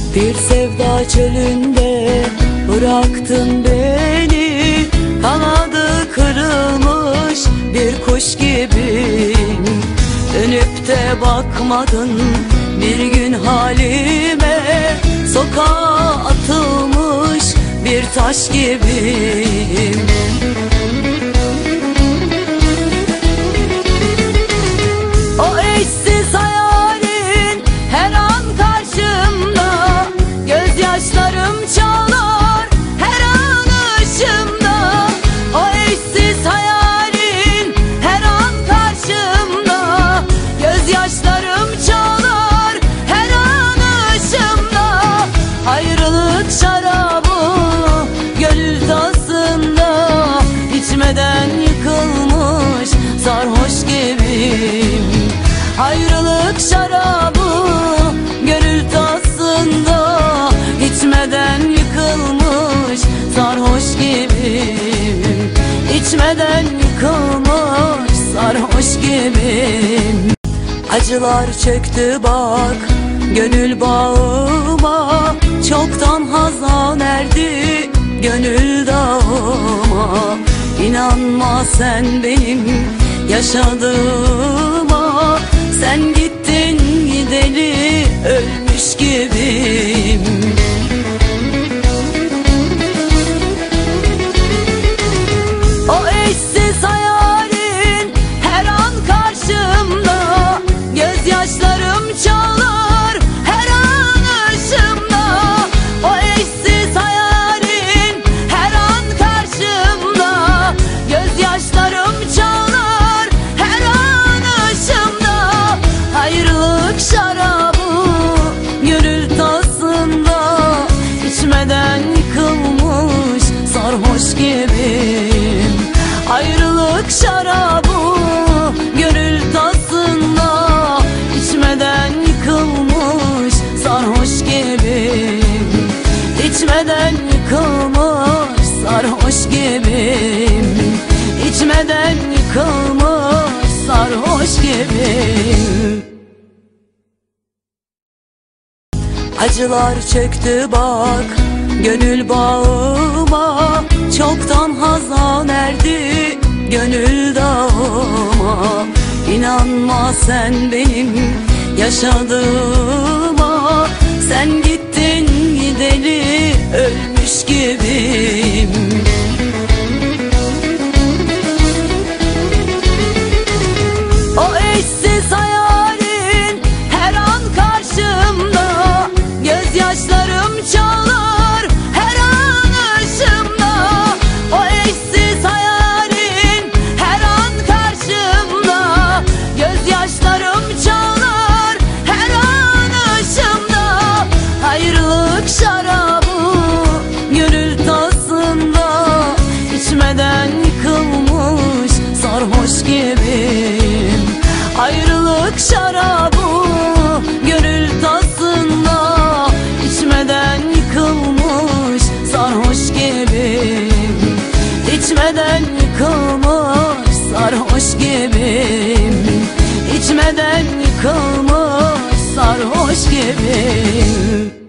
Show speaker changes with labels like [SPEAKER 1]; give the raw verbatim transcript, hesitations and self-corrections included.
[SPEAKER 1] Bir sevda çölünde bıraktın beni, kanadı kırılmış bir kuş gibiyim. Dönüp de bakmadın bir gün halime, sokağa atılmış bir taş gibiyim. O eşsiz hayalin her an karşımda, gözyaşlarım çalar her an ışığımda. O eşsiz hayalin her an karşımda, gözyaşlarım çalar her an ışığımda. Ayrılık şarabı gönül tasında, içmeden yıkılmış sarhoş gibiyim. Ayrılık şarabı gönül tasında, içmeden yıkılmış sarhoş gibiyim. İçmeden yıkılmış sarhoş gibiyim. Acılar çöktü bak gönül bağıma, çoktan hazan erdi gönül dağıma. İnanma sen benim yaşadığıma, sen gittin gideli ölmüş gibiyim. O eşsiz hayalin her an karşımda, gözyaşlarım çalar her an ışığımda. O eşsiz hayalin her an karşımda, gözyaşlarım çalar her an ışığımda. Ayrılık şarabı gönül tasında, içmeden yıkılmış sarhoş gibiyim. Ayrılık şarabı gönül tasında, içmeden yıkılmış sarhoş gibiyim. İçmeden yıkılmış sarhoş gibiyim. İçmeden yıkılmış sarhoş gibiyim. Acılar çöktü bak gönül bağıma, çoktan hazan erdi gönül dağıma. İnanma sen benim yaşadığıma, sen gittin gideli ölmüş gibiyim. O eşsiz hayalin her an karşımda, gözyaşlarım çalar her an ışığımda. O eşsiz hayalin her an karşımda, gözyaşlarım çalar her an ışığımda. Ayrılık şarabı gönül tasında, içmeden yıkılmış sarhoş gibiyim. Ayrılık şarabı gönül tasında, içmeden yıkılmış sarhoş gibiyim. İçmeden yıkılmış sarhoş gibiyim. İçmeden yıkılmış sarhoş gibiyim.